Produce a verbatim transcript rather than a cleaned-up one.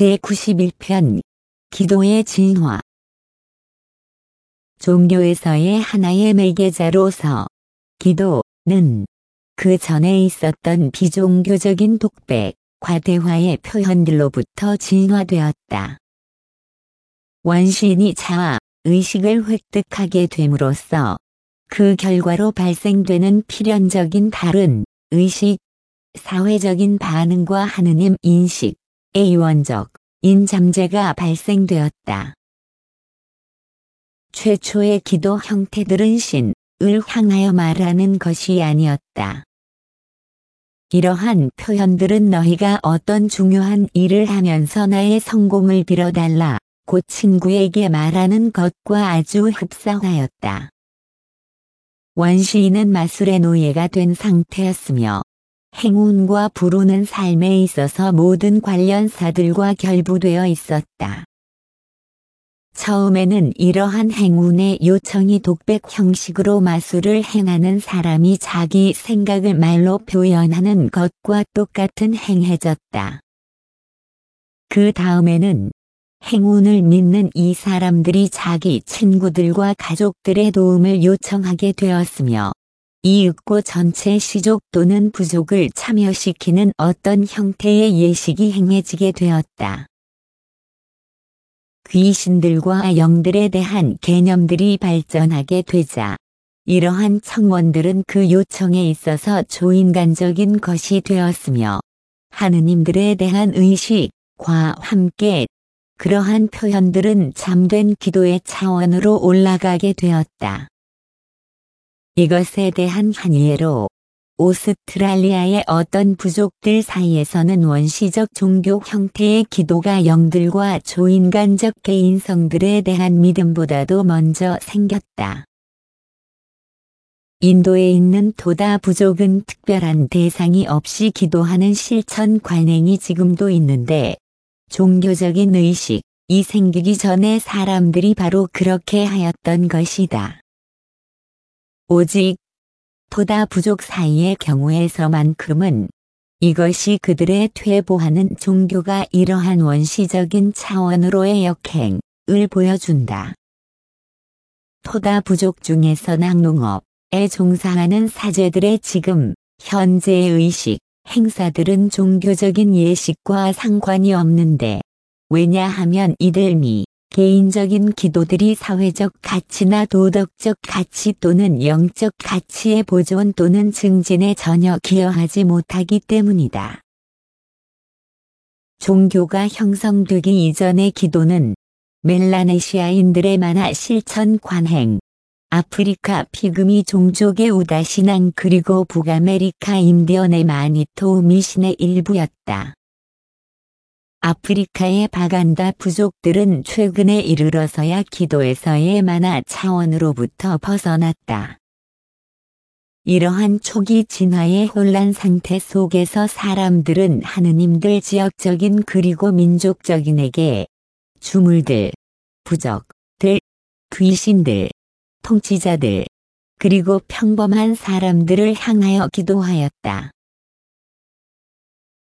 제구십일 편 기도의 진화. 종교에서의 하나의 매개자로서 기도는 그 전에 있었던 비종교적인 독백, 과대화의 표현들로부터 진화되었다. 원시인이 자아, 의식을 획득하게 됨으로써 그 결과로 발생되는 필연적인 다른 의식, 사회적인 반응과 하느님 인식, A원적, 인잠재가 발생되었다. 최초의 기도 형태들은 신을 향하여 말하는 것이 아니었다. 이러한 표현들은 너희가 어떤 중요한 일을 하면서 나의 성공을 빌어달라, 곧 친구에게 말하는 것과 아주 흡사하였다. 원시인은 마술의 노예가 된 상태였으며 행운과 부르는 삶에 있어서 모든 관련사들과 결부되어 있었다. 처음에는 이러한 행운의 요청이 독백 형식으로 마술을 행하는 사람이 자기 생각을 말로 표현하는 것과 똑같은 행해졌다. 그 다음에는 행운을 믿는 이 사람들이 자기 친구들과 가족들의 도움을 요청하게 되었으며 이윽고 전체 시족 또는 부족을 참여시키는 어떤 형태의 예식이 행해지게 되었다. 귀신들과 영들에 대한 개념들이 발전하게 되자 이러한 청원들은 그 요청에 있어서 초인간적인 것이 되었으며 하느님들에 대한 의식과 함께 그러한 표현들은 참된 기도의 차원으로 올라가게 되었다. 이것에 대한 한 예로 오스트랄리아의 어떤 부족들 사이에서는 원시적 종교 형태의 기도가 영들과 초인간적 개인성들에 대한 믿음보다도 먼저 생겼다. 인도에 있는 토다 부족은 특별한 대상이 없이 기도하는 실천 관행이 지금도 있는데 종교적인 의식이 생기기 전에 사람들이 바로 그렇게 하였던 것이다. 오직 토다 부족 사이의 경우에서만큼은 이것이 그들의 퇴보하는 종교가 이러한 원시적인 차원으로의 역행을 보여준다. 토다 부족 중에서 낙농업에 종사하는 사제들의 지금 현재의 의식, 행사들은 종교적인 예식과 상관이 없는데 왜냐하면 이들미 개인적인 기도들이 사회적 가치나 도덕적 가치 또는 영적 가치의 보존 또는 증진에 전혀 기여하지 못하기 때문이다. 종교가 형성되기 이전의 기도는 멜라네시아인들의 만화 실천 관행, 아프리카 피그미 종족의 우다 신앙 그리고 북아메리카 인디언의 마니토우 미신의 일부였다. 아프리카의 바간다 부족들은 최근에 이르러서야 기도에서의 만화 차원으로부터 벗어났다. 이러한 초기 진화의 혼란 상태 속에서 사람들은 하느님들 지역적인 그리고 민족적인에게 주물들, 부족들, 귀신들, 통치자들, 그리고 평범한 사람들을 향하여 기도하였다.